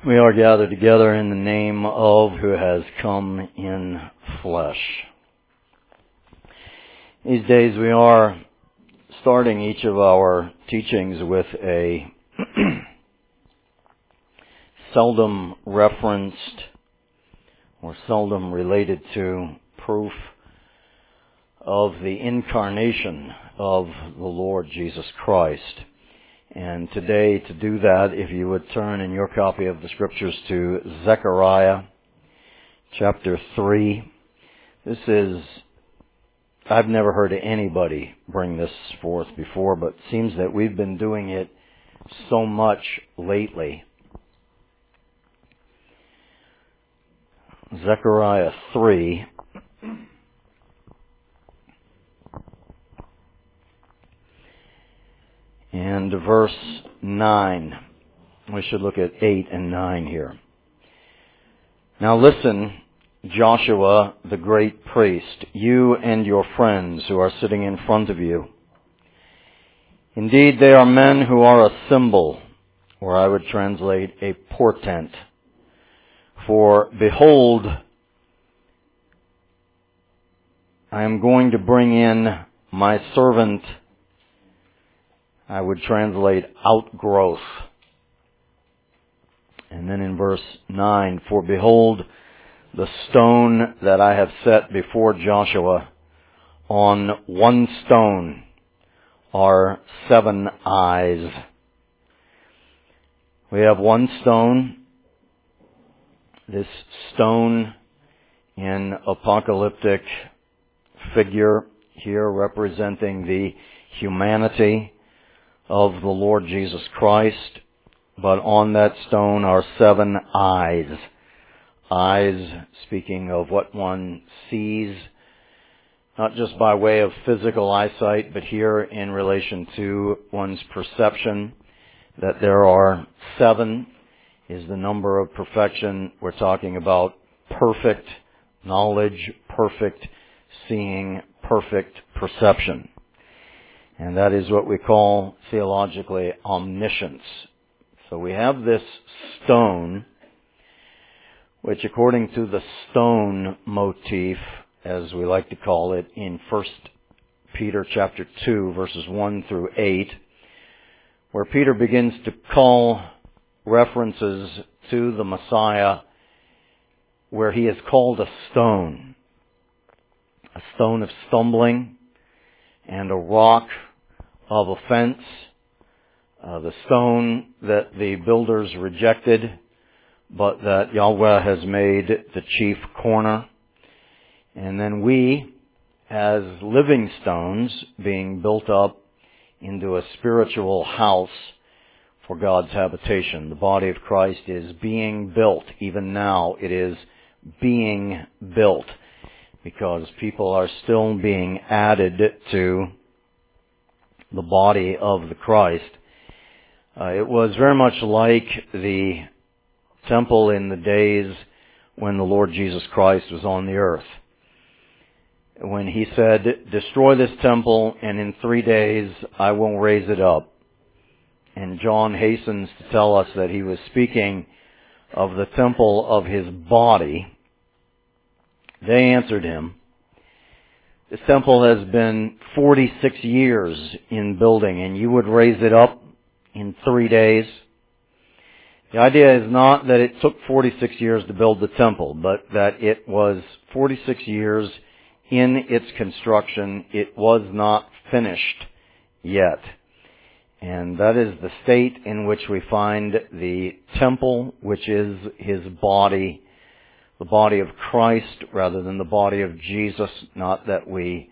We are gathered together in the name of who has come in flesh. These days we are starting each of our teachings with a seldom referenced or seldom related to proof of the incarnation of the Lord Jesus Christ. And today, to do that, if you would turn in your copy of the Scriptures to Zechariah chapter 3. This is, I've never heard anybody bring this forth before, but it seems that we've been doing it so much lately. Zechariah 3. And verse 9. We should look at 8 and 9 here. Now listen, Joshua, the great priest, you and your friends who are sitting in front of you. Indeed, they are men who are a symbol, or I would translate a portent. For behold, I am going to bring in my servant, I would translate outgrowth. And then in verse 9, for behold, the stone that I have set before Joshua, on one stone are 7 eyes. We have one stone, this stone in apocalyptic figure here representing the humanity of the Lord Jesus Christ, but on that stone are 7 eyes. Eyes speaking of what one sees, not just by way of physical eyesight, but here in relation to one's perception, that there are 7 is the number of perfection. We're talking about perfect knowledge, perfect seeing, perfect perception. And that is what we call theologically omniscience. So we have this stone, which according to the stone motif, as we like to call it, in 1 Peter chapter 2, verses 1 through 8, where Peter begins to call references to the Messiah, where he is called a stone of stumbling, and a rock of offense, the stone that the builders rejected, but that Yahweh has made the chief corner. And then we, as living stones, being built up into a spiritual house for God's habitation. The body of Christ is being built. Even now it is being built, because people are still being added to the body of the Christ. It was very much like the temple in the days when the Lord Jesus Christ was on the earth. When he said, destroy this temple and in 3 days I will raise it up. And John hastens to tell us that he was speaking of the temple of his body. They answered him, this temple has been 46 years in building, and you would raise it up in 3 days. The idea is not that it took 46 years to build the temple, but that it was 46 years in its construction. It was not finished yet. And that is the state in which we find the temple, which is his body, the body of Christ rather than the body of Jesus. Not that we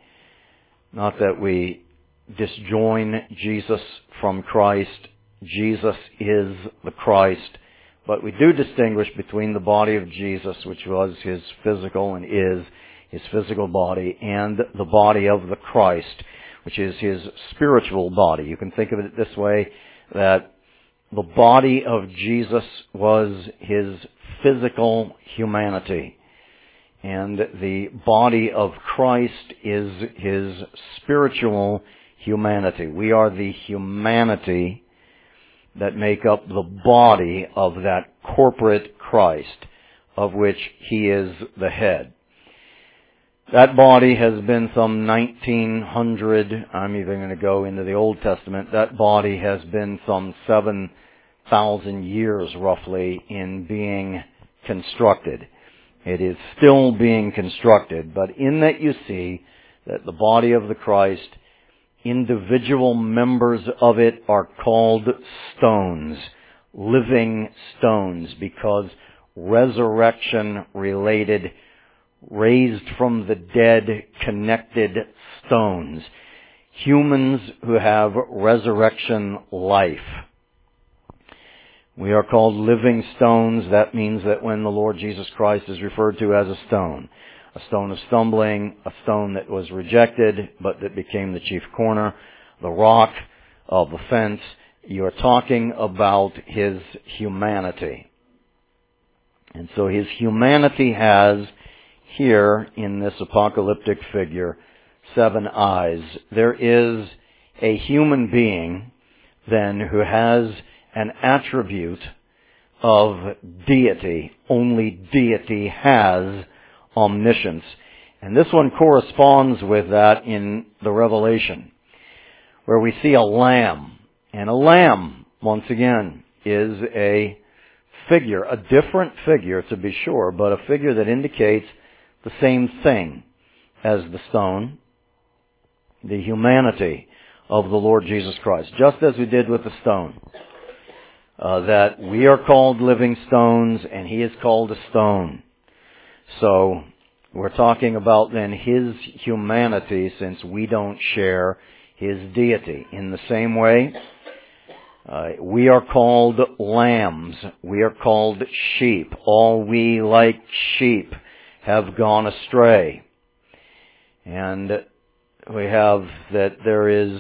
disjoin Jesus from Christ. Jesus is the Christ. But we do distinguish between the body of Jesus, which was his physical and is his physical body, and the body of the Christ, which is his spiritual body. You can think of it this way, that the body of Jesus was his physical humanity, and the body of Christ is his spiritual humanity. We are the humanity that make up the body of that corporate Christ, of which he is the head. That body has been some 1900, I'm even going to go into the Old Testament, that body has been some 7,000 years roughly in being constructed. It is still being constructed, but in that you see that the body of the Christ, individual members of it are called stones, living stones, because resurrection-related, raised from the dead, connected stones. Humans who have resurrection life. We are called living stones. That means that when the Lord Jesus Christ is referred to as a stone of stumbling, a stone that was rejected, but that became the chief corner, the rock of offense, you're talking about his humanity. And so his humanity has, here in this apocalyptic figure, 7 eyes. There is a human being, then, who has an attribute of deity. Only deity has omniscience. And this one corresponds with that in the Revelation, where we see a lamb. And a lamb, once again, is a figure, a different figure to be sure, but a figure that indicates the same thing as the stone, the humanity of the Lord Jesus Christ, just as we did with the stone. That we are called living stones, and he is called a stone. So, we're talking about then his humanity, since we don't share his deity. In the same way, we are called lambs. We are called sheep. All we, like sheep, have gone astray. And we have that there is,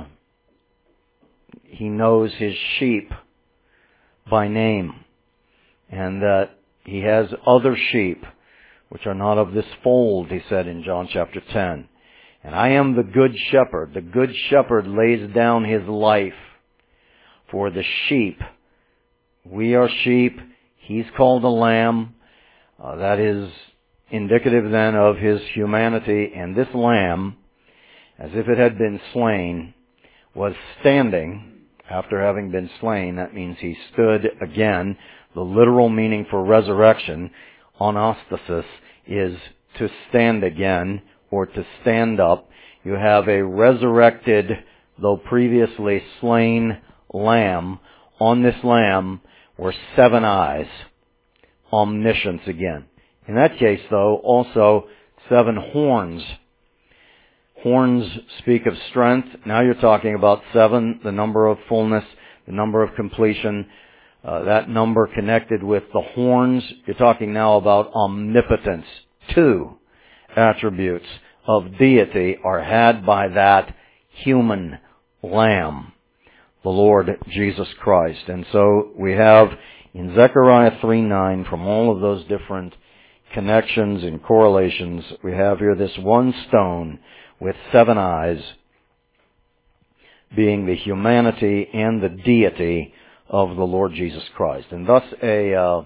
he knows his sheep by name, and that he has other sheep which are not of this fold, he said in John chapter 10. And I am the good shepherd. The good shepherd lays down his life for the sheep. We are sheep. He's called a lamb. That is indicative then of his humanity. And this lamb, as if it had been slain, was standing after having been slain. That means he stood again. The literal meaning for resurrection, anastasis, is to stand again or to stand up. You have a resurrected, though previously slain lamb. On this lamb were 7 eyes. Omniscience again. In that case, though, also 7 horns. Horns speak of strength. Now you're talking about 7, the number of fullness, the number of completion. That number connected with the horns. You're talking now about omnipotence. 2 attributes of deity are had by that human lamb, the Lord Jesus Christ. And so we have in Zechariah 3:9, from all of those different connections and correlations, we have here this one stone with 7 eyes being the humanity and the deity of the Lord Jesus Christ. And thus a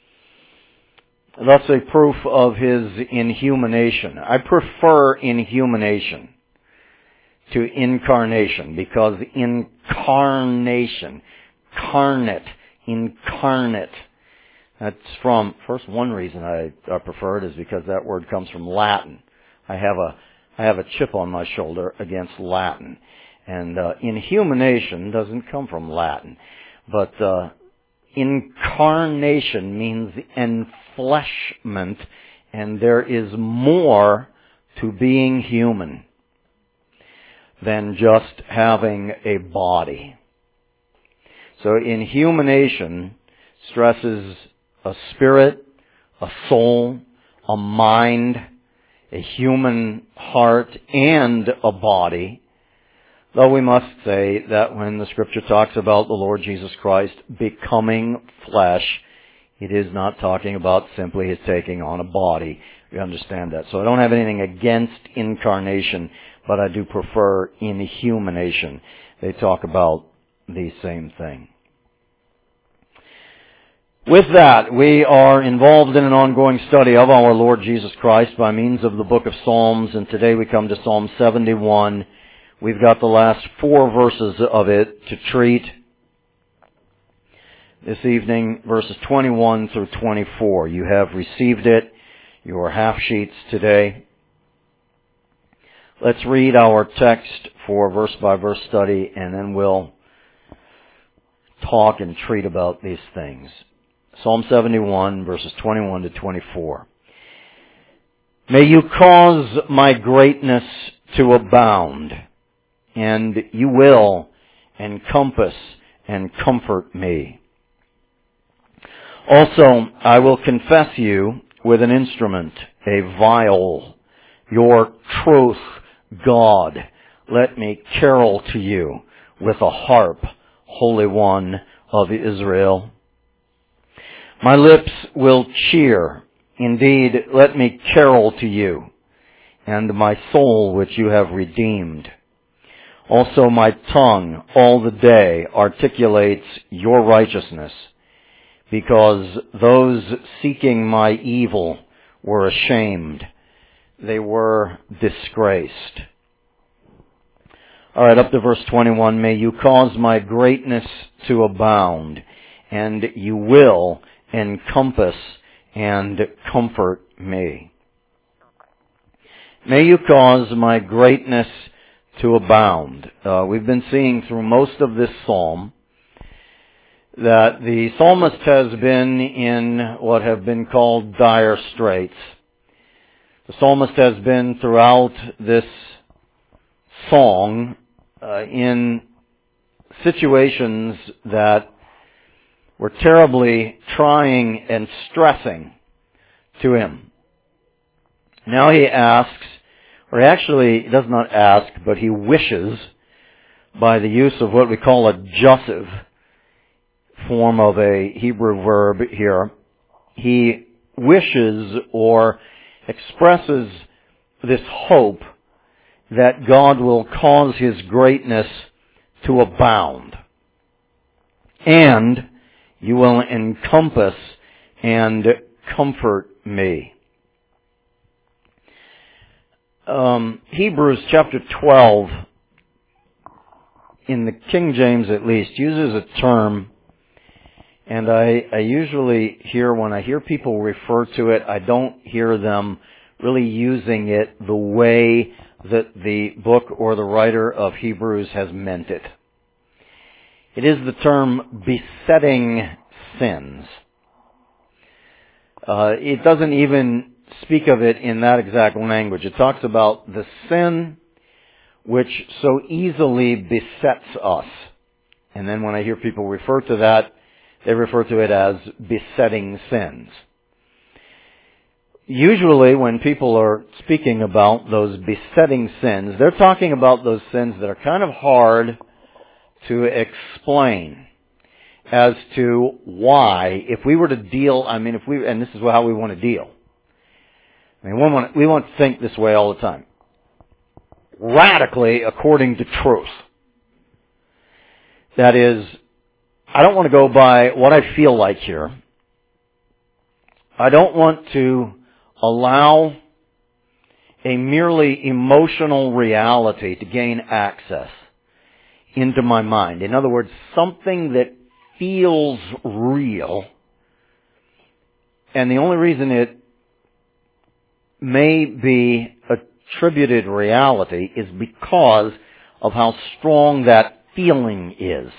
proof of his inhumanation. I prefer inhumanation to incarnation, because incarnation, incarnate. That's from, first, one reason I prefer it is because that word comes from Latin. I have a chip on my shoulder against Latin. And inhumanation doesn't come from Latin. But incarnation means enfleshment, and there is more to being human than just having a body. So inhumanation stresses a spirit, a soul, a mind, a human heart, and a body. Though we must say that when the Scripture talks about the Lord Jesus Christ becoming flesh, it is not talking about simply his taking on a body. We understand that. So I don't have anything against incarnation, but I do prefer inhumanation. They talk about the same thing. With that, we are involved in an ongoing study of our Lord Jesus Christ by means of the book of Psalms, and today we come to Psalm 71. We've got the last 4 verses of it to treat this evening, verses 21 through 24. You have received it, your half sheets today. Let's read our text for verse by verse study, and then we'll talk and treat about these things. Psalm 71, verses 21 to 24. May you cause my greatness to abound, and you will encompass and comfort me. Also, I will confess you with an instrument, a viol, your truth, God. Let me carol to you with a harp, Holy One of Israel. My lips will cheer. Indeed, let me carol to you, and my soul which you have redeemed. Also my tongue all the day articulates your righteousness, because those seeking my evil were ashamed. They were disgraced. All right, up to verse 21. May you cause my greatness to abound, and you will encompass and comfort me. May you cause my greatness to abound. We've been seeing through most of this psalm that the psalmist has been in what have been called dire straits. The psalmist has been throughout this song in situations that were terribly trying and stressing to him. Now he asks, or actually he does not ask, but he wishes by the use of what we call a jussive form of a Hebrew verb here. He wishes or expresses this hope that God will cause His greatness to abound. And you will encompass and comfort me. Hebrews chapter 12, in the King James at least, uses a term, and I usually hear, when I hear people refer to it, I don't hear them really using it the way that the book or the writer of Hebrews has meant it. It is the term besetting sins. It doesn't even speak of it in that exact language. It talks about the sin which so easily besets us. And then when I hear people refer to that, they refer to it as besetting sins. Usually when people are speaking about those besetting sins, they're talking about those sins that are kind of hard to explain as to why, if we were to deal, and this is how we want to deal. We want to think this way all the time. Radically according to truth. That is, I don't want to go by what I feel like here. I don't want to allow a merely emotional reality to gain access into my mind. In other words, something that feels real, and the only reason it may be attributed reality is because of how strong that feeling is.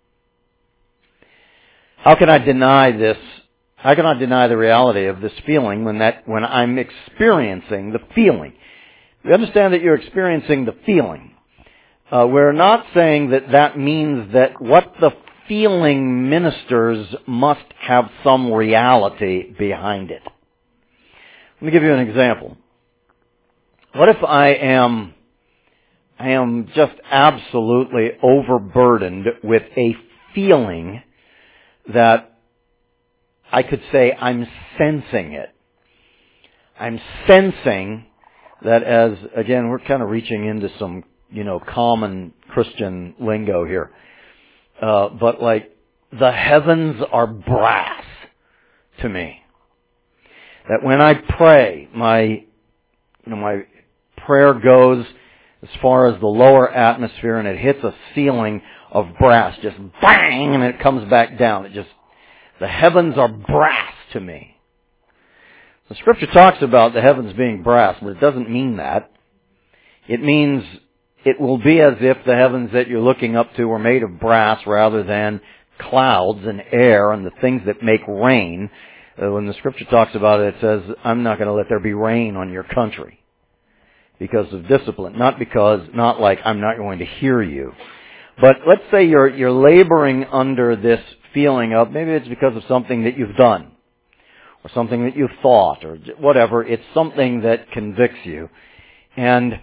How can I deny this? How can I deny the reality of this feeling when I'm experiencing the feeling? We understand that you're experiencing the feeling. We're not saying that means that what the feeling ministers must have some reality behind it. Let me give you an example. What if I am just absolutely overburdened with a feeling that I could say I'm sensing it. I'm sensing that as, again, we're kind of reaching into some, common Christian lingo here. But like, the heavens are brass. to me. That when I pray, my prayer goes as far as the lower atmosphere and it hits a ceiling of brass, just bang, and it comes back down. The heavens are brass to me. The Scripture talks about the heavens being brass, but it doesn't mean that. It means it will be as if the heavens that you're looking up to are made of brass rather than clouds and air and the things that make rain. When the Scripture talks about it, it says, I'm not going to let there be rain on your country because of discipline. Not like I'm not going to hear you. But let's say you're laboring under this feeling of, maybe it's because of something that you've done, or something that you've thought, or whatever. It's something that convicts you. And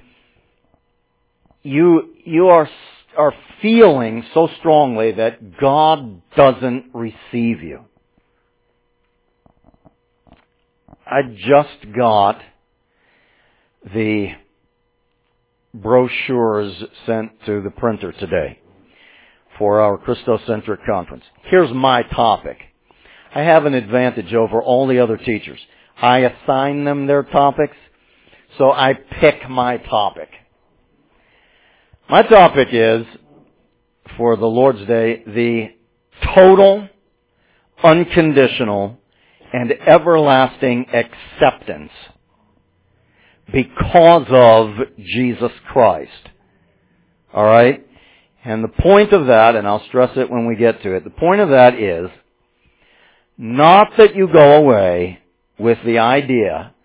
you are feeling so strongly that God doesn't receive you. I just got the brochures sent to the printer today for our Christocentric conference. Here's my topic. I have an advantage over all the other teachers. I assign them their topics, so I pick my topic. My topic is, for the Lord's Day, the total, unconditional, and everlasting acceptance because of Jesus Christ. All right? And the point of that, and I'll stress it when we get to it, the point of that is not that you go away with the idea,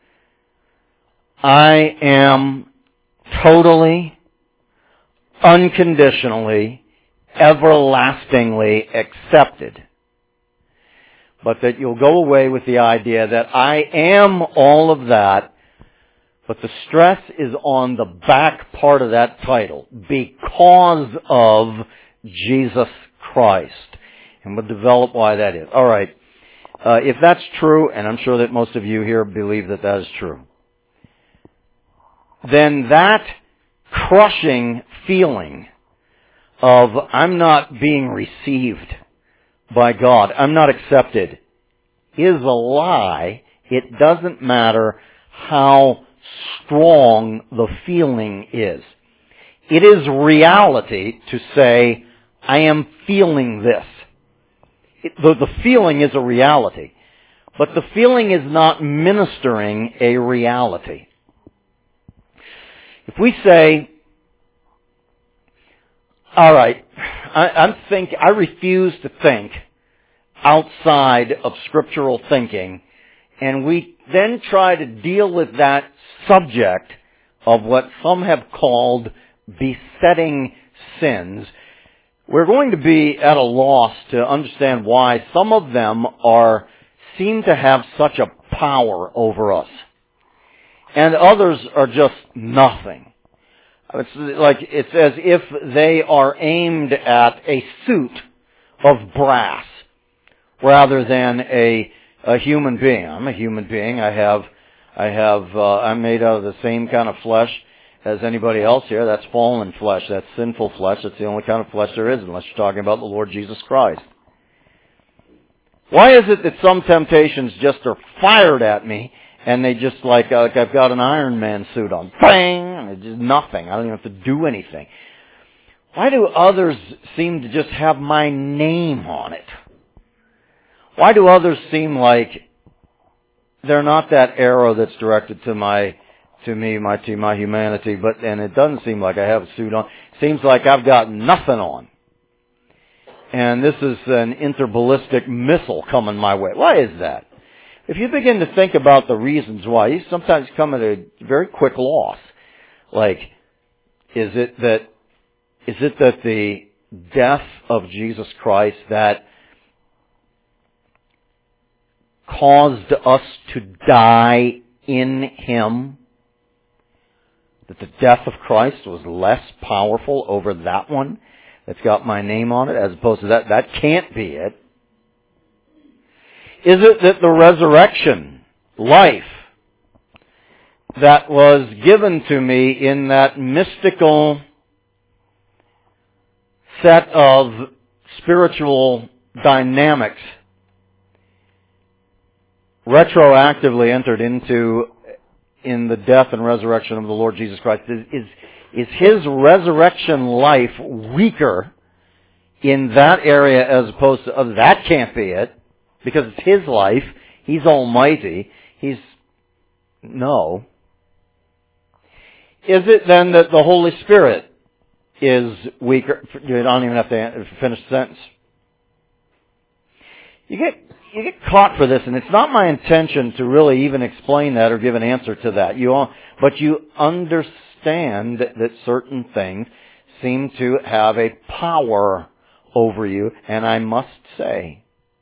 I am totally, unconditionally, everlastingly accepted. But that you'll go away with the idea that I am all of that, but the stress is on the back part of that title, because of Jesus Christ. And we'll develop why that is. All right. If that's true, and I'm sure that most of you here believe that that is true, then that crushing feeling of I'm not being received by God, I'm not accepted, is a lie. It doesn't matter how strong the feeling is. It is reality to say, I am feeling this. The feeling is a reality. But the feeling is not ministering a reality. If we say, all right, I refuse to think outside of scriptural thinking, and we then try to deal with that subject of what some have called besetting sins, we're going to be at a loss to understand why some of them seem to have such a power over us, and others are just nothing. It's as if they are aimed at a suit of brass rather than a human being. I'm a human being. I'm made out of the same kind of flesh as anybody else here. That's fallen flesh. That's sinful flesh. That's the only kind of flesh there is, unless you're talking about the Lord Jesus Christ. Why is it that some temptations just are fired at me, and they just like I've got an Iron Man suit on, bang, and it's just nothing. I don't even have to do anything. Why do others seem to just have my name on it? Why do others seem like they're not that arrow that's directed to my humanity, and it doesn't seem like I have a suit on. It seems like I've got nothing on. And this is an interballistic missile coming my way. Why is that? If you begin to think about the reasons why, you sometimes come at a very quick loss. Like, is it that the death of Jesus Christ that caused us to die in Him, that the death of Christ was less powerful over that one that's got my name on it as opposed to that? That can't be it. Is it that the resurrection life that was given to me in that mystical set of spiritual dynamics retroactively entered into in the death and resurrection of the Lord Jesus Christ? Is His resurrection life weaker in that area as opposed to, oh, that can't be it, because it's His life, He's almighty, no. Is it then that the Holy Spirit is weaker? You don't even have to finish the sentence. You get caught for this, and it's not my intention to really even explain that or give an answer to that. But you understand that certain things seem to have a power over you, and I must say,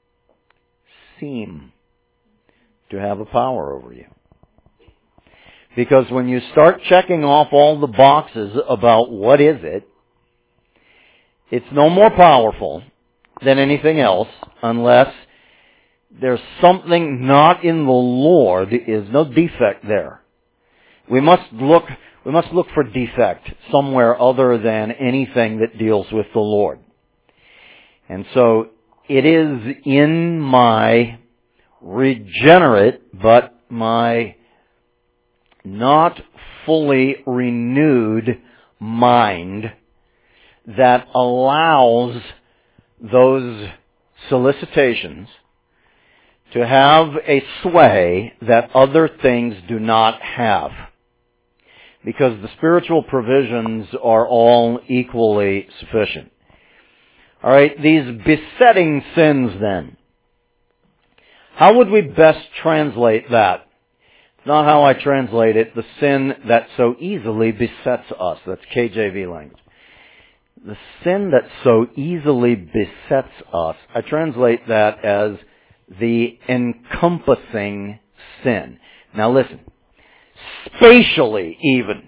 seem to have a power over you. Because when you start checking off all the boxes about what is it, it's no more powerful than anything else unless there's something not in the Lord. There is no defect there. We must look for defect somewhere other than anything that deals with the Lord. And so it is in my regenerate, but my not fully renewed mind that allows those solicitations to have a sway that other things do not have. Because the spiritual provisions are all equally sufficient. Alright, these besetting sins then. How would we best translate that? It's not how I translate it. The sin that so easily besets us. That's KJV language. The sin that so easily besets us, I translate that as the encompassing sin. Now listen. Spatially even.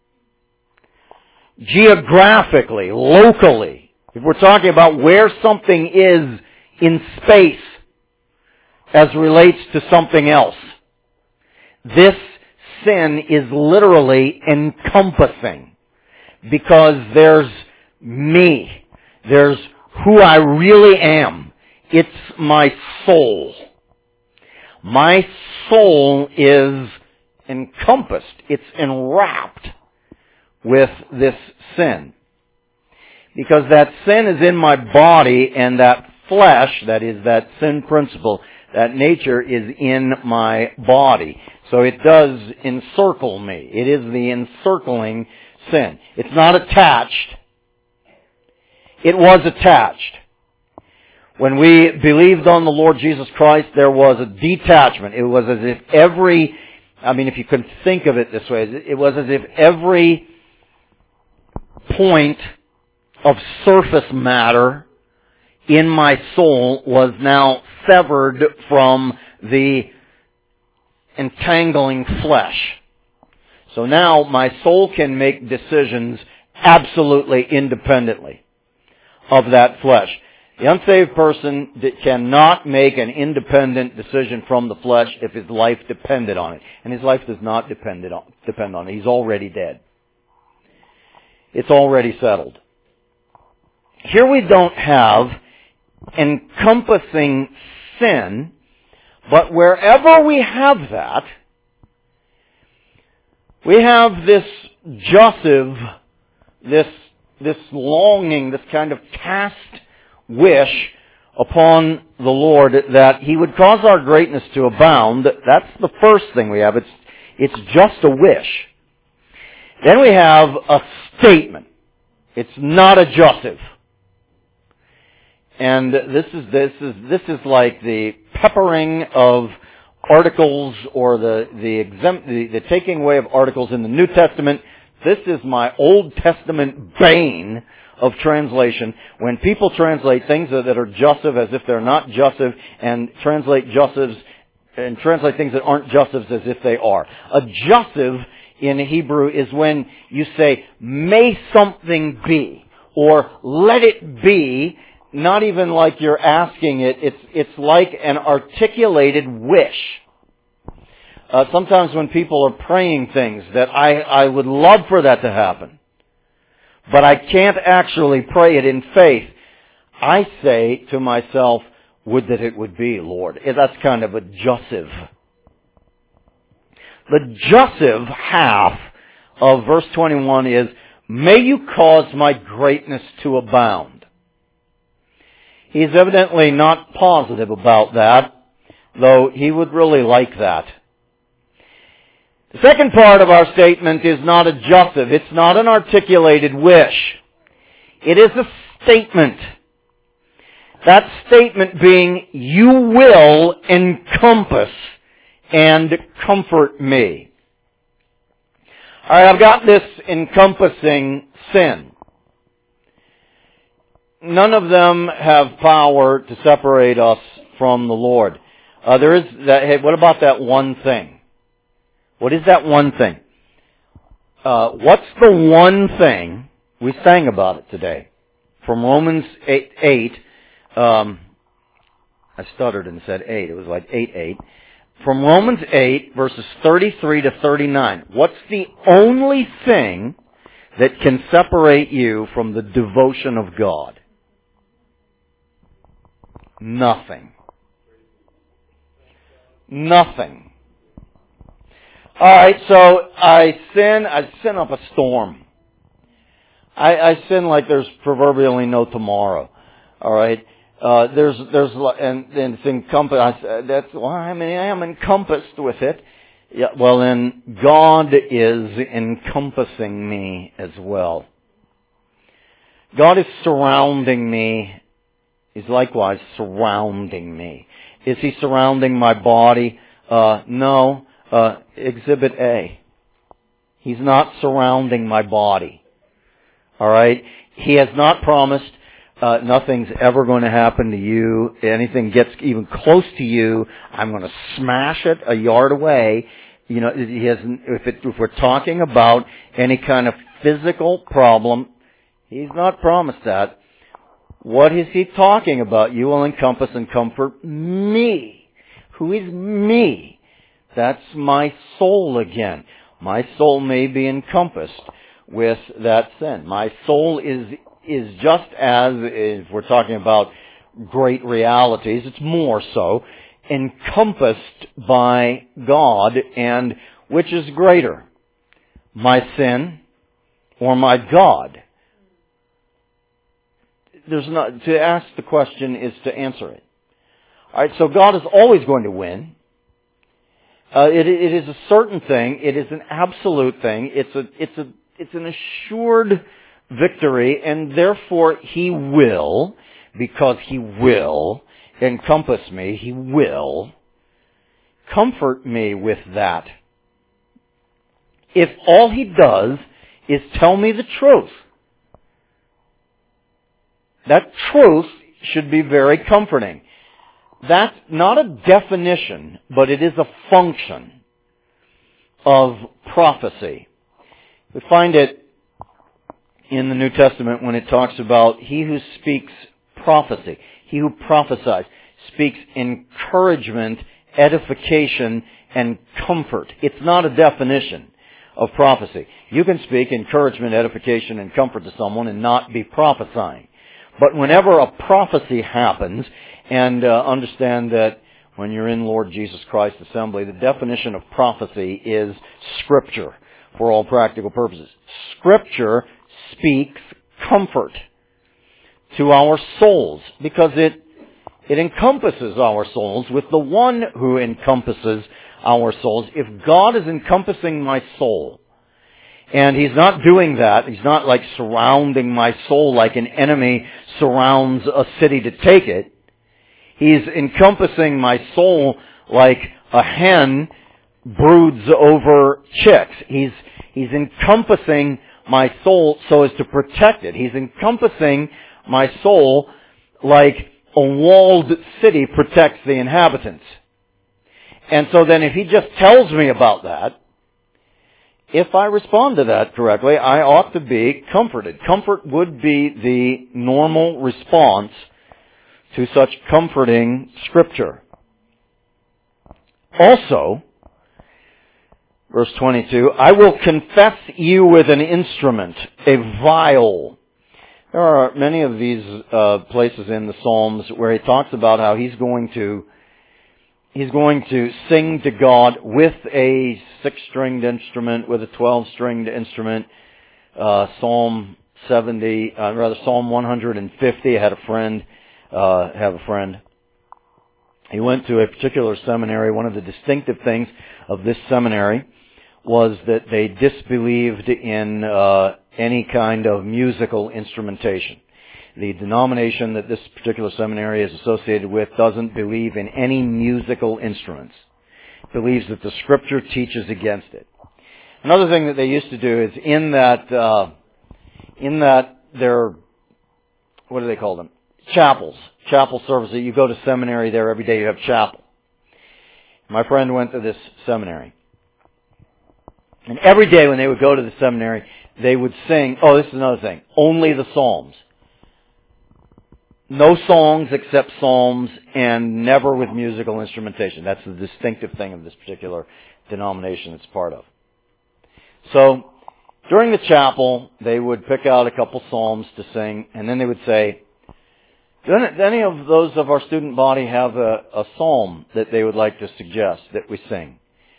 Geographically, locally. If we're talking about where something is in space as relates to something else, this sin is literally encompassing. Because there's me. There's who I really am. It's my soul. My soul is encompassed. It's enwrapped with this sin. Because that sin is in my body, and that flesh, that is that sin principle, that nature is in my body. So it does encircle me. It is the encircling sin. It's not attached. It was attached. When we believed on the Lord Jesus Christ, there was a detachment. It was as if if you could think of it this way, it was as if every point of surface matter in my soul was now severed from the entangling flesh. So now my soul can make decisions absolutely independently of that flesh. The unsaved person cannot make an independent decision from the flesh if his life depended on it. And his life does not depend on it. He's already dead. It's already settled. Here we don't have encompassing sin, but wherever we have that, we have this Joseph, this longing, this kind of cast wish upon the Lord that He would cause our greatness to abound. That's the first thing we have. It's just a wish. Then we have a statement. It's not a Joseph. And this is like the peppering of articles or the taking away of articles in the New Testament. This is my Old Testament bane of translation. When people translate things that are Joseph as if they're not Joseph, and translate Josephs and translate things that aren't Josephs as if they are. A Joseph in Hebrew is when you say, may something be, or let it be. Not even like you're asking it. It's like an articulated wish. Sometimes when people are praying things that I would love for that to happen, but I can't actually pray it in faith, I say to myself, Would that it would be, Lord. That's kind of a jussive. The jussive half of verse 21 is, may you cause my greatness to abound. He's evidently not positive about that, though he would really like that. The second part of our statement is not a jussive. It's not an articulated wish. It is a statement. That statement being, you will encompass and comfort me. Alright, I've got this encompassing sin. None of them have power to separate us from the Lord. There is that. Hey, what about that one thing? What is that one thing? What's the one thing? We sang about it today. From Romans 8. I stuttered and said 8. It was like 8:8. From Romans 8, verses 33 to 39. What's the only thing that can separate you from the devotion of God? Nothing. Nothing. Alright, so I sin up a storm. I sin like there's proverbially no tomorrow. Alright? There's and it's encompassed. That's why I am encompassed with it. Yeah, well then, God is encompassing me as well. God is surrounding me. He's likewise surrounding me. Is He surrounding my body? No. Exhibit A. He's not surrounding my body. Alright? He has not promised nothing's ever going to happen to you. Anything gets even close to you, I'm going to smash it a yard away. You know, he hasn't, if we're talking about any kind of physical problem, He's not promised that. What is He talking about? You will encompass and comfort me. Who is me? That's my soul again. My soul may be encompassed with that sin. My soul is just as, if we're talking about great realities, it's more so, encompassed by God, and which is greater? My sin or my God? To ask the question is to answer it. Alright, so God is always going to win. It is a certain thing. It is an absolute thing. It's an assured victory, and therefore He will, because He will encompass me, He will comfort me with that. If all He does is tell me the truth, that truth should be very comforting. That's not a definition, but it is a function of prophecy. We find it in the New Testament when it talks about he who speaks prophecy, he who prophesies, speaks encouragement, edification, and comfort. It's not a definition of prophecy. You can speak encouragement, edification, and comfort to someone and not be prophesying. But whenever a prophecy happens, and understand that when you're in Lord Jesus Christ assembly, the definition of prophecy is Scripture for all practical purposes. Scripture speaks comfort to our souls because it encompasses our souls with the one who encompasses our souls. If God is encompassing my soul, and He's not doing that, He's not like surrounding my soul like an enemy surrounds a city to take it. He's encompassing my soul like a hen broods over chicks. He's encompassing my soul so as to protect it. He's encompassing my soul like a walled city protects the inhabitants. And so then if He just tells me about that, if I respond to that correctly, I ought to be comforted. Comfort would be the normal response to such comforting Scripture. Also, verse 22, I will confess you with an instrument, a viol. There are many of these places in the Psalms where he talks about how he's going to sing to God with a 6-stringed instrument, with a 12-stringed instrument. Psalm 150. I have a friend. He went to a particular seminary. One of the distinctive things of this seminary was that they disbelieved in any kind of musical instrumentation. The denomination that this particular seminary is associated with doesn't believe in any musical instruments. It believes that the Scripture teaches against it. Another thing that they used to do is in that their, what do they call them? Chapel services. You go to seminary there every day. You have chapel. My friend went to this seminary. And every day when they would go to the seminary, they would sing, this is another thing, only the Psalms. No songs except Psalms, and never with musical instrumentation. That's the distinctive thing of this particular denomination it's part of. So, during the chapel, they would pick out a couple Psalms to sing, and then they would say, do any of those of our student body have a Psalm that they would like to suggest that we sing?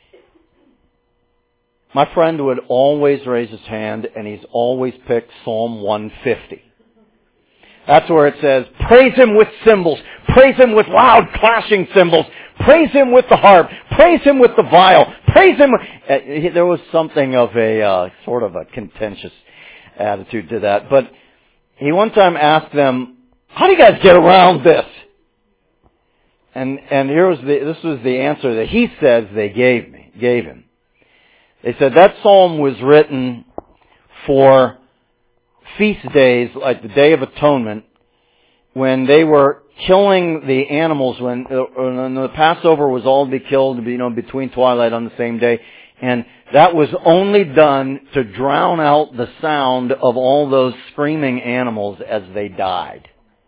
My friend would always raise his hand, and he's always picked Psalm 150. That's where it says, praise Him with cymbals, praise Him with loud clashing cymbals, praise Him with the harp, praise Him with the viol, praise Him with... There was something of a sort of a contentious attitude to that. But he one time asked them, how do you guys get around this? And this was the answer that he says they gave him. They said that psalm was written for feast days, like the Day of Atonement, when they were killing the animals, when the Passover was all to be killed, between twilight on the same day, and that was only done to drown out the sound of all those screaming animals as they died.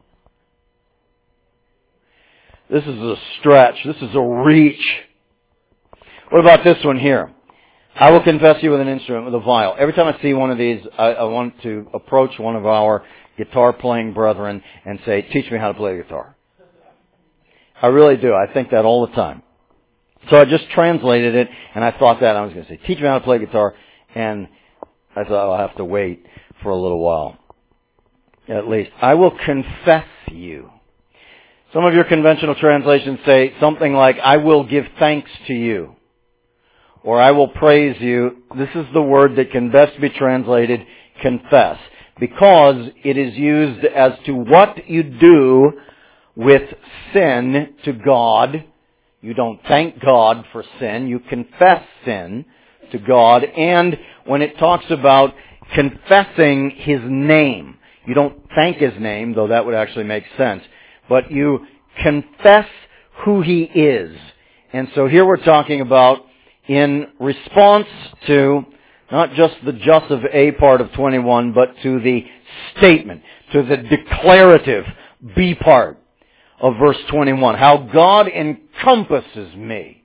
This is a stretch. This is a reach. What about this one here? I will confess you with an instrument, with a viol. Every time I see one of these, I want to approach one of our guitar-playing brethren and say, teach me how to play the guitar. I really do. I think that all the time. So I just translated it, and I thought that I was going to say, teach me how to play guitar, and I thought I'll have to wait for a little while. At least. I will confess you. Some of your conventional translations say something like, I will give thanks to you. Or I will praise you. This is the word that can best be translated confess, because it is used as to what you do with sin to God. You don't thank God for sin. You confess sin to God. And when it talks about confessing His name, you don't thank His name, though that would actually make sense, but you confess who He is. And so here we're talking about in response to not just the just of A part of 21, but to the statement, to the declarative B part of verse 21. How God encompasses me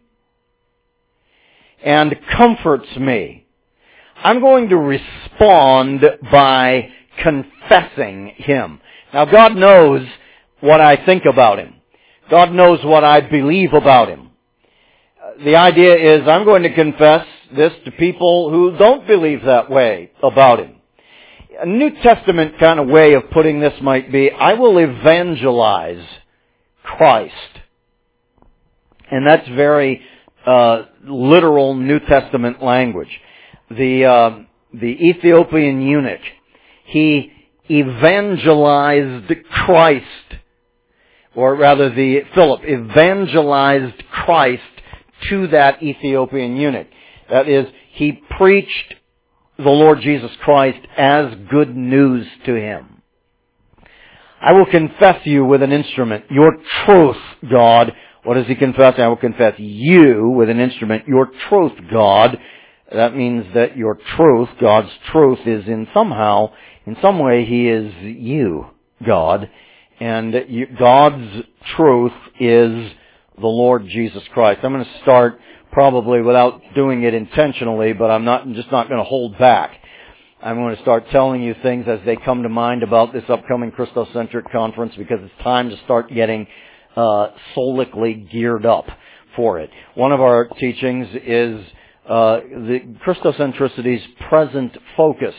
and comforts me. I'm going to respond by confessing Him. Now God knows what I think about Him. God knows what I believe about Him. The idea is I'm going to confess this to people who don't believe that way about Him. A New Testament kind of way of putting this might be, I will evangelize Christ. And that's very literal New Testament language. The Ethiopian eunuch, he evangelized Christ. Or rather, Philip evangelized Christ to that Ethiopian eunuch. That is, he preached the Lord Jesus Christ as good news to him. I will confess you with an instrument, your truth, God. What does he confess? I will confess you with an instrument, your truth, God. That means that your truth, God's truth, is in some way, He is you, God. And God's truth is the Lord Jesus Christ. I'm going to start probably without doing it intentionally, but I'm just not going to hold back. I'm going to start telling you things as they come to mind about this upcoming Christocentric conference, because it's time to start getting solically geared up for it. One of our teachings is the Christocentricity's present focus.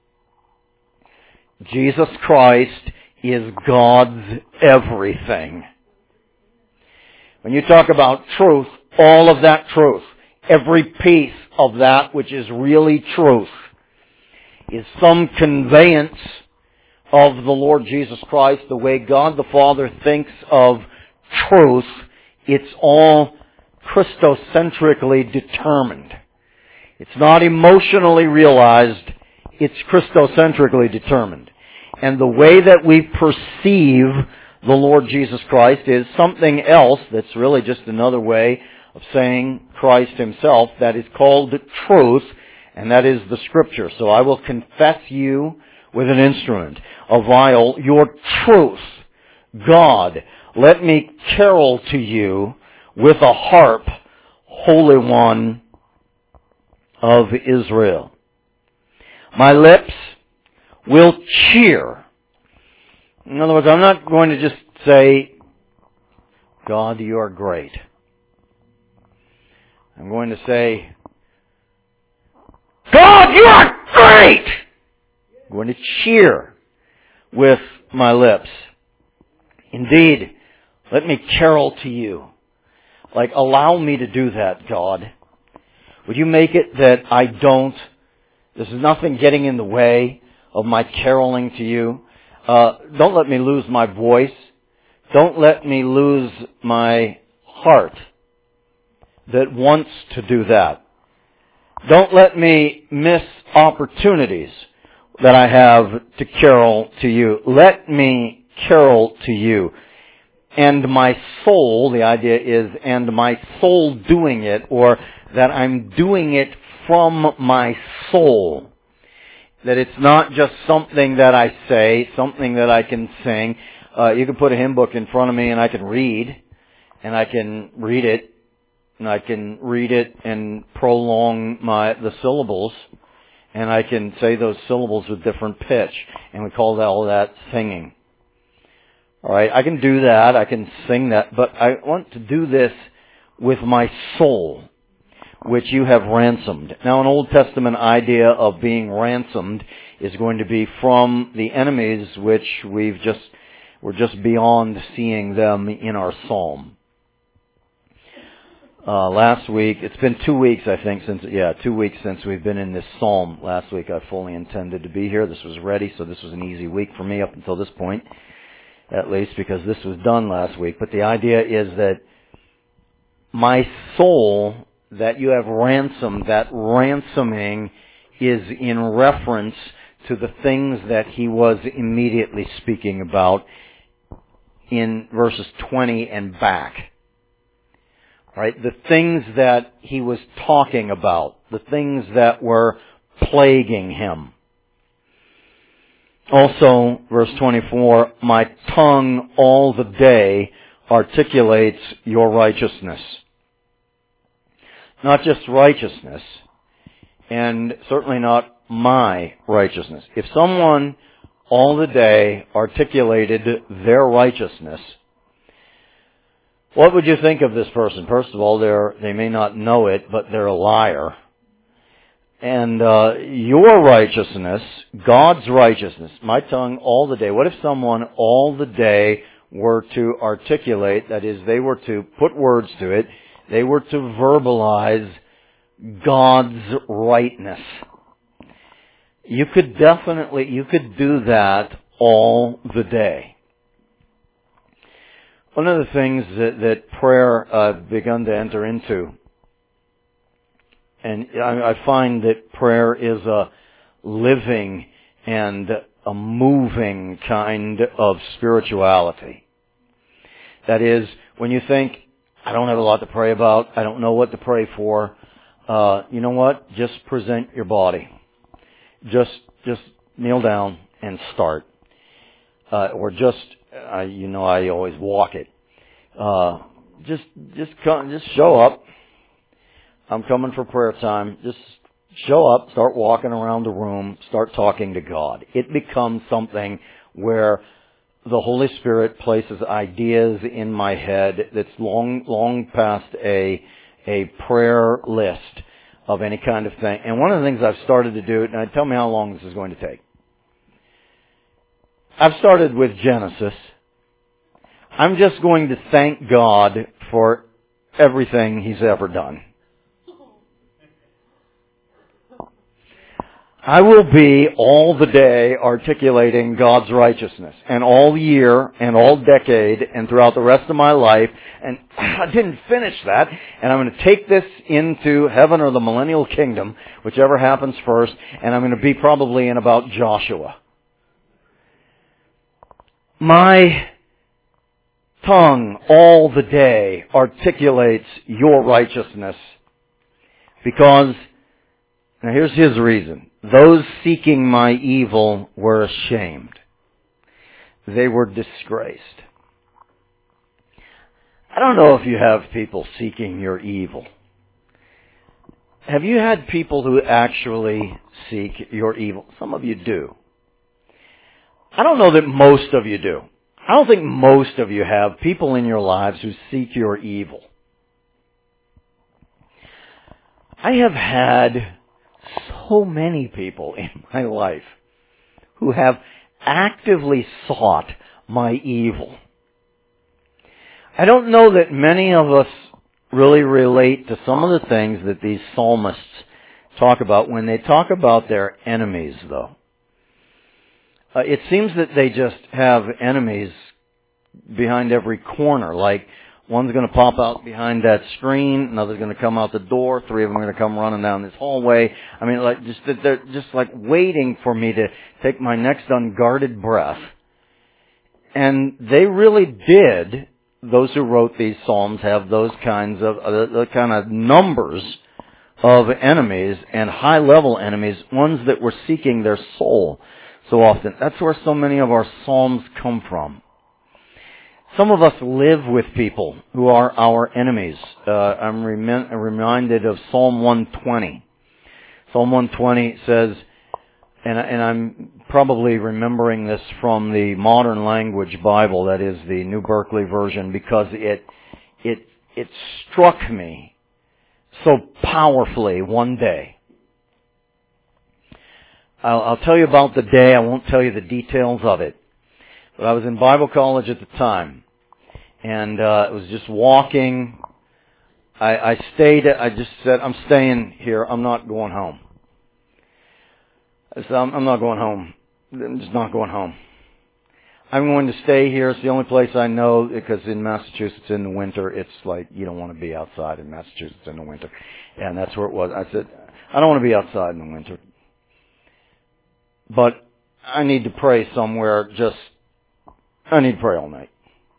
Jesus Christ is God's everything. When you talk about truth, all of that truth, every piece of that which is really truth, is some conveyance of the Lord Jesus Christ, the way God the Father thinks of truth. It's all Christocentrically determined. It's not emotionally realized, it's Christocentrically determined. And the way that we perceive the Lord Jesus Christ is something else that's really just another way of saying Christ Himself, that is called truth, and that is the Scripture. So I will confess you with an instrument, a viol, your truth. God, let me carol to you with a harp, Holy One of Israel. My lips will cheer. In other words, I'm not going to just say, God, you are great. I'm going to say, God, you are great! I'm going to cheer with my lips. Indeed, let me carol to you. Like, allow me to do that, God. Would you make it that I don't? There's nothing getting in the way of my caroling to you. Don't let me lose my voice. Don't let me lose my heart that wants to do that. Don't let me miss opportunities that I have to carol to you. Let me carol to you. And my soul, the idea is, and my soul doing it, or that I'm doing it from my soul. That it's not just something that I say, something that I can sing. You can put a hymn book in front of me and I can read, and I can read it, and I can read it and prolong the syllables, and I can say those syllables with different pitch, and we call all that singing. Alright, I can do that, I can sing that, but I want to do this with my soul, which you have ransomed. Now, an Old Testament idea of being ransomed is going to be from the enemies, which we're just beyond seeing them in our psalm. Last week, it's been 2 weeks, I think, 2 weeks since we've been in this psalm. Last week I fully intended to be here. This was ready, so this was an easy week for me up until this point, at least, because this was done last week. But the idea is that my soul that you have ransomed, that ransoming is in reference to the things that he was immediately speaking about in verses 20 and back. Right? The things that he was talking about, the things that were plaguing him. Also, verse 24, my tongue all the day articulates your righteousness. Not just righteousness, and certainly not my righteousness. If someone all the day articulated their righteousness, what would you think of this person? First of all, they may not know it, but they're a liar. And your righteousness, God's righteousness, my tongue all the day. What if someone all the day were to articulate, that is, they were to put words to it, they were to verbalize God's rightness? You could do that all the day. One of the things that prayer I've begun to enter into, and I find that prayer is a living and a moving kind of spirituality. That is, when you think, I don't have a lot to pray about, I don't know what to pray for, you know what? Just present your body. Just kneel down and start. Or just, I always walk it. Just show up. I'm coming for prayer time. Just Show up, start walking around the room, start talking to God. It becomes something where the Holy Spirit places ideas in my head that's long past a prayer list of any kind of thing. And one of the things I've started to do, and tell me how long this is going to take. I've started with Genesis. I'm just going to thank God for everything He's ever done. I will be all the day articulating God's righteousness, and all year, and all decade, and throughout the rest of my life, and I didn't finish that, and I'm going to take this into heaven or the millennial kingdom, whichever happens first, and I'm going to be probably in about Joshua. My tongue all the day articulates your righteousness, because, now here's his reason. Those seeking my evil were ashamed. They were disgraced. I don't know if you have people seeking your evil. Have you had people who actually seek your evil? Some of you do. I don't know that most of you do. I don't think most of you have people in your lives who seek your evil. I have had so many people in my life who have actively sought my evil. I don't know that many of us really relate to some of the things that these psalmists talk about when they talk about their enemies, though. It seems that they just have enemies behind every corner, like one's going to pop out behind that screen, another's going to come out the door, three of them are going to come running down this hallway. I mean, like, they're just like waiting for me to take my next unguarded breath. And they really did, those who wrote these psalms, have those kinds of, the kind of numbers of enemies, and high-level enemies, ones that were seeking their soul so often. That's where so many of our psalms come from. Some of us live with people who are our enemies. I'm reminded of Psalm 120. Psalm 120 says, and I'm probably remembering this from the Modern Language Bible, that is the New Berkeley version, because it struck me so powerfully one day. I'll tell you about the day. I won't tell you the details of it. But I was in Bible college at the time. And it was just walking. I just said, I'm staying here. I'm not going home. I said, I'm not going home. I'm just not going home. I'm going to stay here. It's the only place I know, because in Massachusetts in the winter, it's like you don't want to be outside in Massachusetts in the winter. And that's where it was. I said, I don't want to be outside in the winter. But I need to pray somewhere. I need to pray all night.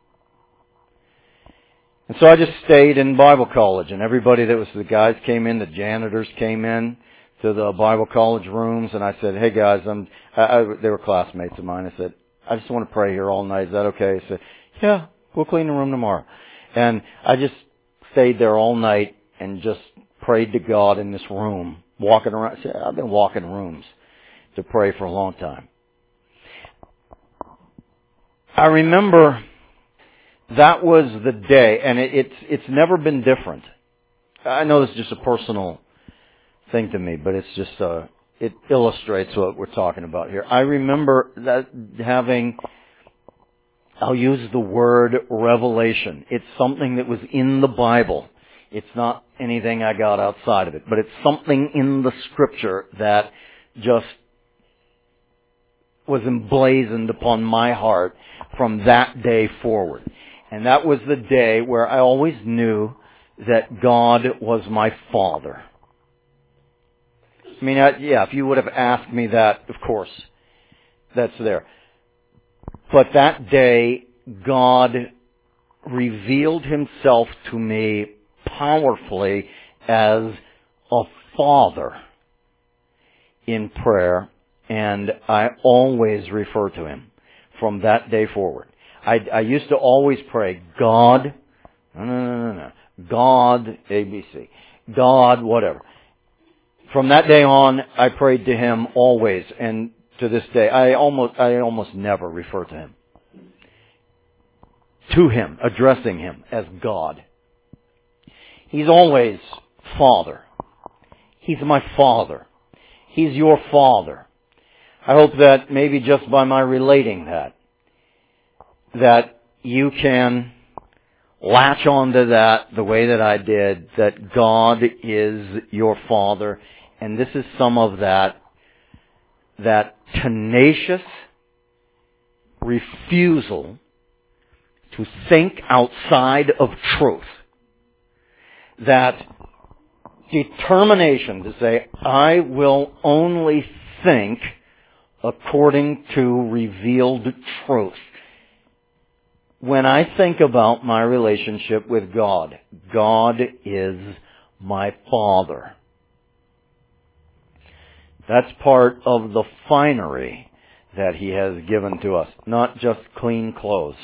And so I just stayed in Bible college, and everybody the guys came in, the janitors came in to the Bible college rooms, and I said, hey guys, they were classmates of mine. I said, I just want to pray here all night. Is that okay? They said, yeah, we'll clean the room tomorrow. And I just stayed there all night and just prayed to God in this room, walking around. See, I've been walking rooms to pray for a long time. I remember that was the day, and it's never been different. I know this is just a personal thing to me, but it's just it illustrates what we're talking about here. I remember that I'll use the word revelation. It's something that was in the Bible. It's not anything I got outside of it, but it's something in the Scripture that just was emblazoned upon my heart from that day forward. And that was the day where I always knew that God was my Father. I mean, if you would have asked me that, of course, that's there. But that day, God revealed Himself to me powerfully as a Father in prayer, and I always refer to Him from that day forward. I used to always pray, God, no, God, ABC, God, whatever. From that day on, I prayed to Him always, and to this day, I almost never refer to Him. To Him, addressing Him as God. He's always Father. He's my Father. He's your Father. I hope that maybe just by my relating that you can latch onto that the way that I did, that God is your Father. And this is some of that tenacious refusal to think outside of truth. That determination to say, I will only think according to revealed truth. When I think about my relationship with God, God is my Father. That's part of the finery that He has given to us, not just clean clothes.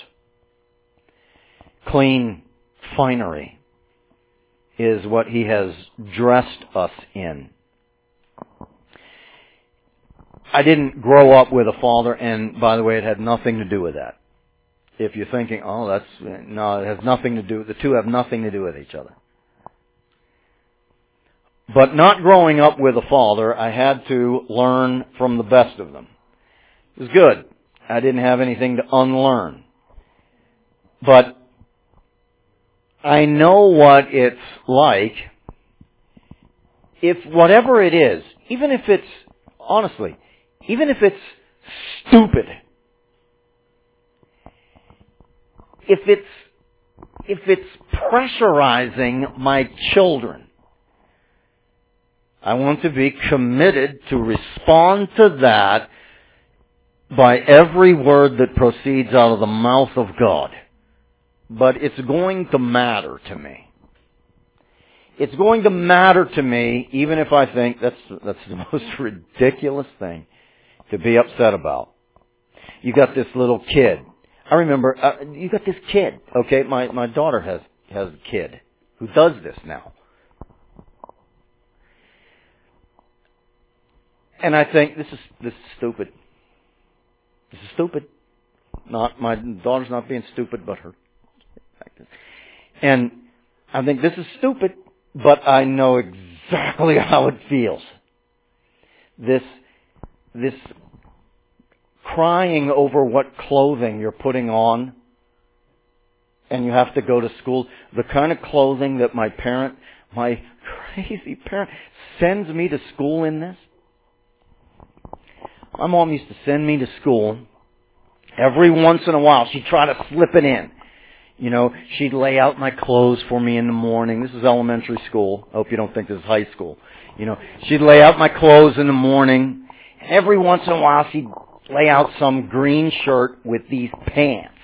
Clean finery is what He has dressed us in. I didn't grow up with a father, and by the way, it had nothing to do with that. If you're thinking, it has nothing to do, the two have nothing to do with each other. But not growing up with a father, I had to learn from the best of them. It was good. I didn't have anything to unlearn. But I know what it's like if whatever it is, even if it's stupid, if it's pressurizing my children, I want to be committed to respond to that by every word that proceeds out of the mouth of God. But it's going to matter to me. It's going to matter to me, even if I think that's the most ridiculous thing to be upset about. You got this little kid. I remember, you got this kid, okay? My daughter has a kid who does this now. And I think, this is stupid. This is stupid. My daughter's not being stupid, but her. And I think this is stupid, but I know exactly how it feels. This crying over what clothing you're putting on, and you have to go to school. The kind of clothing that my crazy parent, sends me to school in this. My mom used to send me to school. Every once in a while, she'd try to slip it in. You know, she'd lay out my clothes for me in the morning. This is elementary school. I hope you don't think this is high school. You know, she'd lay out my clothes in the morning. Every once in a while, she'd lay out some green shirt with these pants.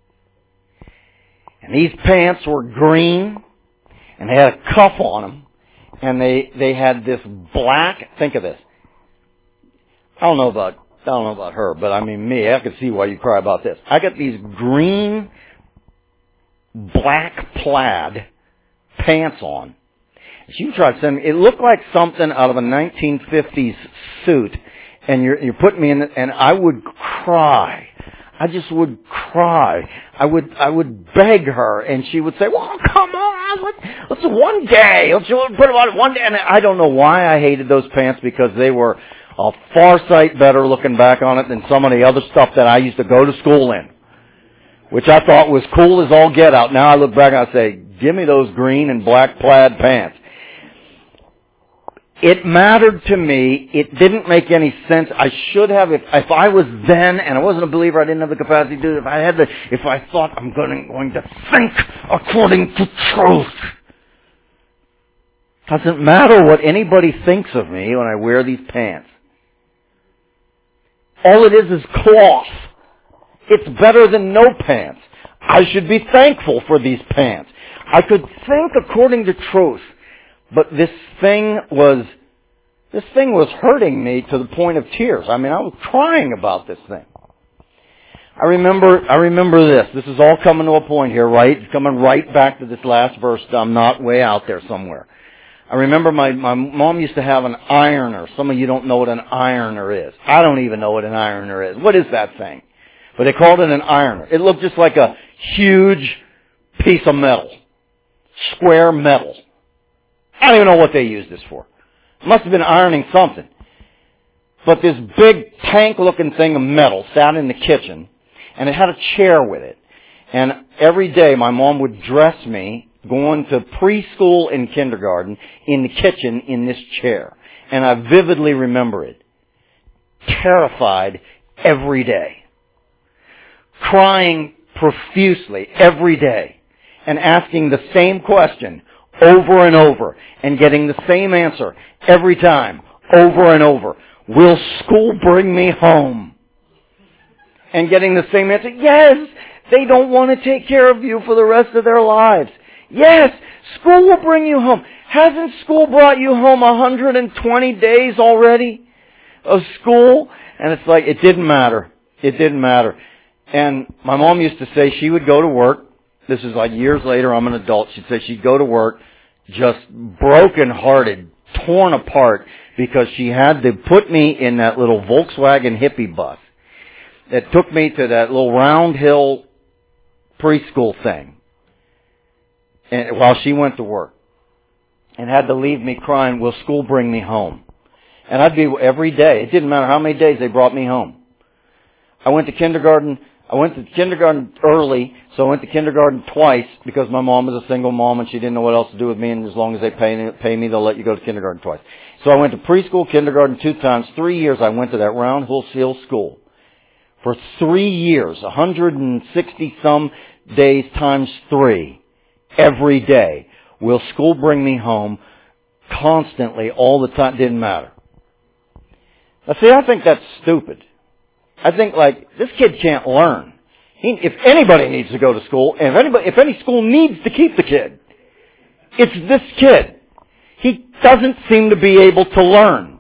And these pants were green, and they had a cuff on them, and they had this black, think of this. I don't know about her, but I mean me, I could see why you cry about this. I got these green, black plaid pants on. She tried to send me, it looked like something out of a 1950s suit, and you're putting me in it, and I would cry. I just would cry. I would beg her, and she would say, well, come on, let's one day. Let's put about one day. And I don't know why I hated those pants, because they were a far sight better looking back on it than some of the other stuff that I used to go to school in, which I thought was cool as all get out. Now I look back and I say, give me those green and black plaid pants. It mattered to me. It didn't make any sense. I should have, if I was then, and I wasn't a believer, I didn't have the capacity to do it. If I thought I'm going to think according to truth. Doesn't matter what anybody thinks of me when I wear these pants. All it is cloth. It's better than no pants. I should be thankful for these pants. I could think according to truth. But this thing was hurting me to the point of tears. I mean, I was crying about this thing. I remember this. This is all coming to a point here, right? It's coming right back to this last verse. I'm not way out there somewhere. I remember my mom used to have an ironer. Some of you don't know what an ironer is. I don't even know what an ironer is. What is that thing? But they called it an ironer. It looked just like a huge piece of metal. Square metal. I don't even know what they used this for. It must have been ironing something. But this big tank-looking thing of metal sat in the kitchen, and it had a chair with it. And every day my mom would dress me, going to preschool and kindergarten, in the kitchen in this chair. And I vividly remember it. Terrified every day. Crying profusely every day. And asking the same question over and over. And getting the same answer every time, over and over. Will school bring me home? And getting the same answer, yes, they don't want to take care of you for the rest of their lives. Yes, school will bring you home. Hasn't school brought you home 120 days already of school? And it's like, it didn't matter. It didn't matter. And my mom used to say she would go to work. This is like years later, I'm an adult. She'd say she'd go to work just broken-hearted, torn apart, because she had to put me in that little Volkswagen hippie bus that took me to that little Round Hill preschool thing, and while she went to work, and had to leave me crying, will school bring me home? And I'd be every day. It didn't matter how many days they brought me home. I went to kindergarten early, so I went to kindergarten twice because my mom was a single mom and she didn't know what else to do with me, and as long as they pay me, they'll let you go to kindergarten twice. So I went to preschool, kindergarten 2 times. 3 years I went to that Round Hill school. For 3 years, 160-some days times 3, every day. Will school bring me home? Constantly, all the time, didn't matter. Now see, I think that's stupid. I think, like, this kid can't learn. If anybody needs to go to school, and if any school needs to keep the kid, it's this kid. He doesn't seem to be able to learn.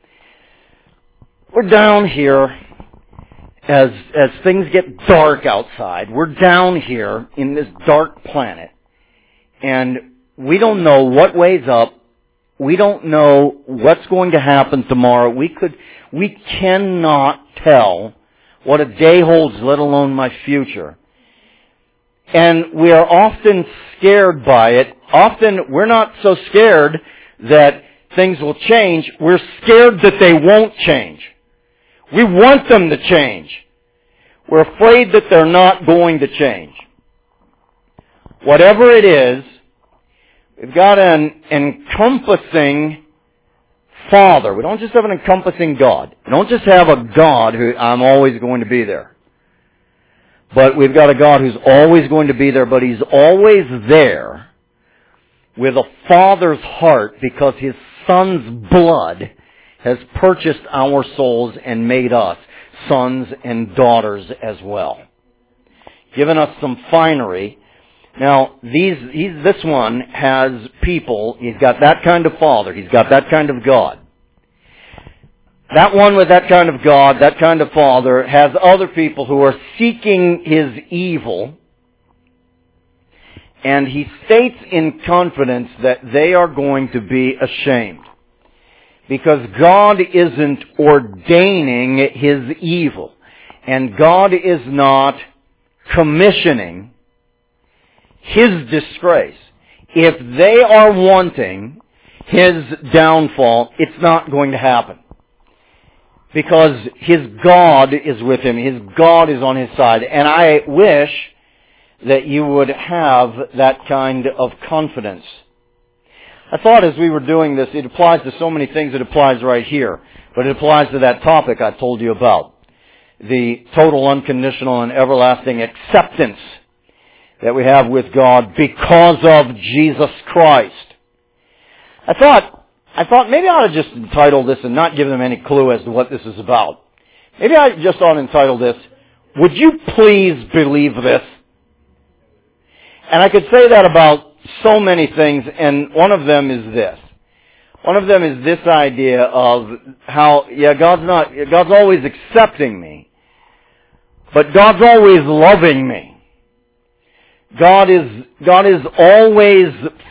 We're down here, as things get dark outside, we're down here in this dark planet, and we don't know what way's up. We don't know what's going to happen tomorrow. We cannot tell what a day holds, let alone my future. And we are often scared by it. Often we're not so scared that things will change. We're scared that they won't change. We want them to change. We're afraid that they're not going to change. Whatever it is, we've got an encompassing Father. We don't just have an encompassing God. We don't just have a God who I'm always going to be there. But we've got a God who's always going to be there, but He's always there with a Father's heart because His Son's blood has purchased our souls and made us sons and daughters as well. Given us some finery. Now, this one has people, he's got that kind of Father, he's got that kind of God. That one with that kind of God, that kind of Father, has other people who are seeking his evil, and he states in confidence that they are going to be ashamed. Because God isn't ordaining his evil, and God is not commissioning his disgrace. If they are wanting his downfall, it's not going to happen. Because his God is with him. His God is on his side. And I wish that you would have that kind of confidence. I thought as we were doing this, it applies to so many things. It applies right here. But it applies to that topic I told you about. The total, unconditional, and everlasting acceptance that we have with God because of Jesus Christ. I thought maybe I ought to just entitle this and not give them any clue as to what this is about. Maybe I just ought to entitle this, Would You Please Believe This? And I could say that about so many things, and one of them is this. One of them is this idea of how, God's always accepting me, but God's always loving me. God is always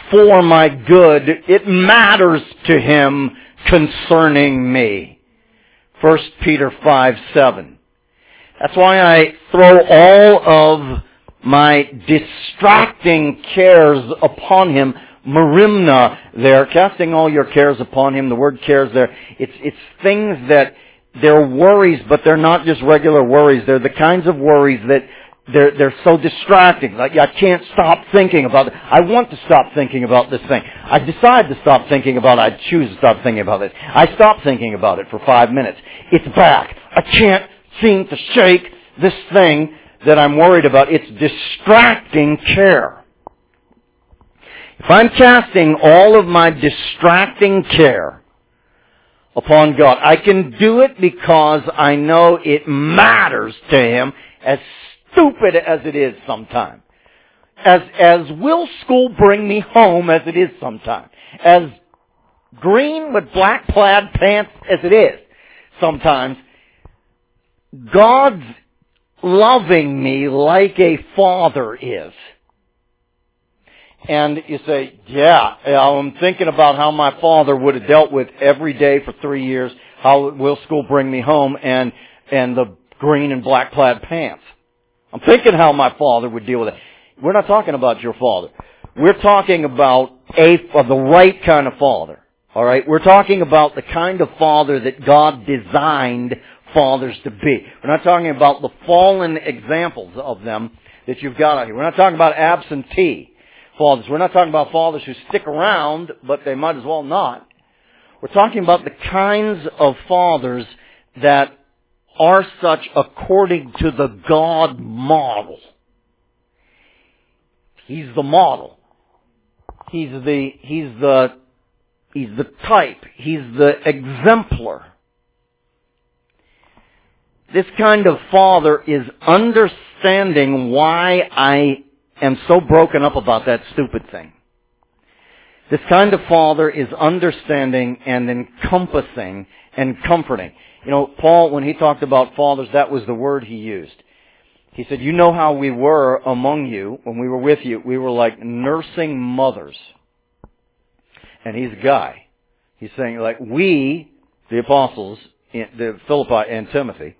for my good. It matters to Him concerning me. 1 Peter 5:7. That's why I throw all of my distracting cares upon Him. Merimna there, casting all your cares upon Him. The word cares there, it's things that they're worries, but they're not just regular worries. They're the kinds of worries that they're so distracting. Like, I can't stop thinking about it. I want to stop thinking about this thing. I decide to stop thinking about it. I choose to stop thinking about it. I stop thinking about it for 5 minutes. It's back. I can't seem to shake this thing that I'm worried about. It's distracting care. If I'm casting all of my distracting care upon God, I can do it because I know it matters to Him, as stupid as it is sometimes. As will school bring me home as it is sometimes. As green with black plaid pants as it is sometimes. God's loving me like a father is. And you say, yeah, I'm thinking about how my father would have dealt with every day for 3 years, how will school bring me home, and the green and black plaid pants. I'm thinking how my father would deal with it. We're not talking about your father. We're talking about the right kind of father. All right? We're talking about the kind of father that God designed fathers to be. We're not talking about the fallen examples of them that you've got out here. We're not talking about absentee fathers. We're not talking about fathers who stick around, but they might as well not. We're talking about the kinds of fathers that are such according to the God model. He's the model. He's the type. He's the exemplar. This kind of father is understanding why I am so broken up about that stupid thing. This kind of father is understanding and encompassing and comforting. You know, Paul, when he talked about fathers, that was the word he used. He said, you know how we were among you when we were with you. We were like nursing mothers. And he's a guy. He's saying, like, we, the apostles, the Philippi and Timothy,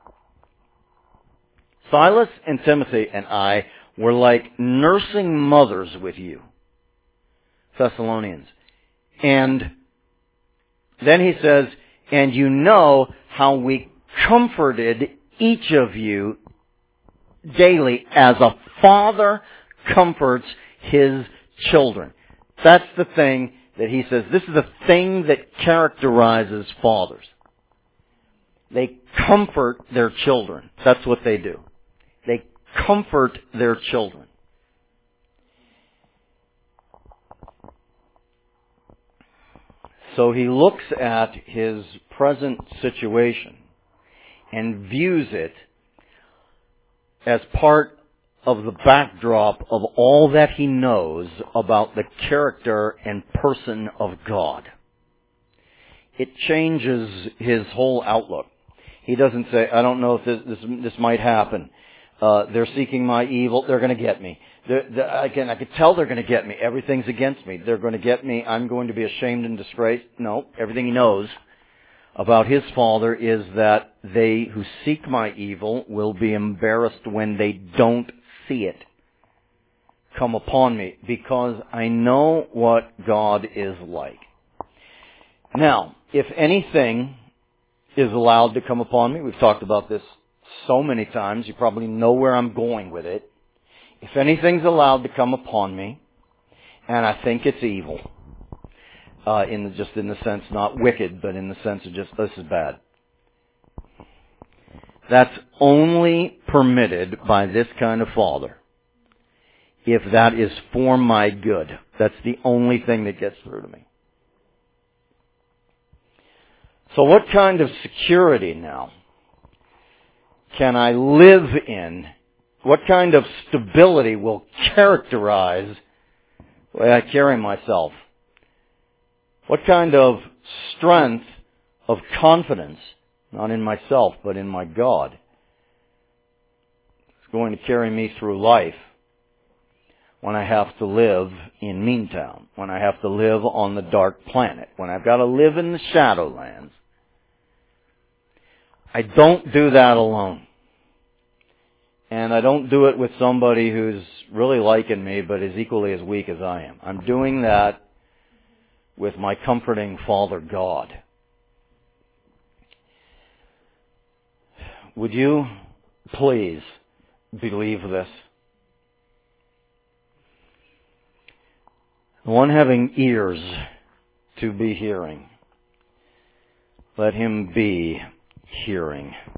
Silas and Timothy and I were like nursing mothers with you, Thessalonians. And then he says, and you know how we comforted each of you daily as a father comforts his children. That's the thing that he says. This is the thing that characterizes fathers. They comfort their children. That's what they do. They comfort their children. So he looks at his present situation and views it as part of the backdrop of all that he knows about the character and person of God. It changes his whole outlook. He doesn't say, I don't know if this might happen. They're seeking my evil. They're going to get me. I could tell they're going to get me. Everything's against me. They're going to get me. I'm going to be ashamed and disgraced. No, everything he knows about his Father is that they who seek my evil will be embarrassed when they don't see it come upon me, because I know what God is like. Now, if anything is allowed to come upon me, we've talked about this so many times, you probably know where I'm going with it. If anything's allowed to come upon me, and I think it's evil, in the sense, not wicked, but in the sense of just, this is bad. That's only permitted by this kind of Father if that is for my good. That's the only thing that gets through to me. So what kind of security now can I live in? What kind of stability will characterize the way I carry myself? What kind of strength of confidence, not in myself, but in my God, is going to carry me through life? when I have to live in Meantown, when I have to live on the dark planet, when I've got to live in the Shadowlands. I don't do that alone. And I don't do it with somebody who's really liking me but is equally as weak as I am. I'm doing that with my comforting Father God. Would you please believe this? The one having ears to be hearing, let him be hearing.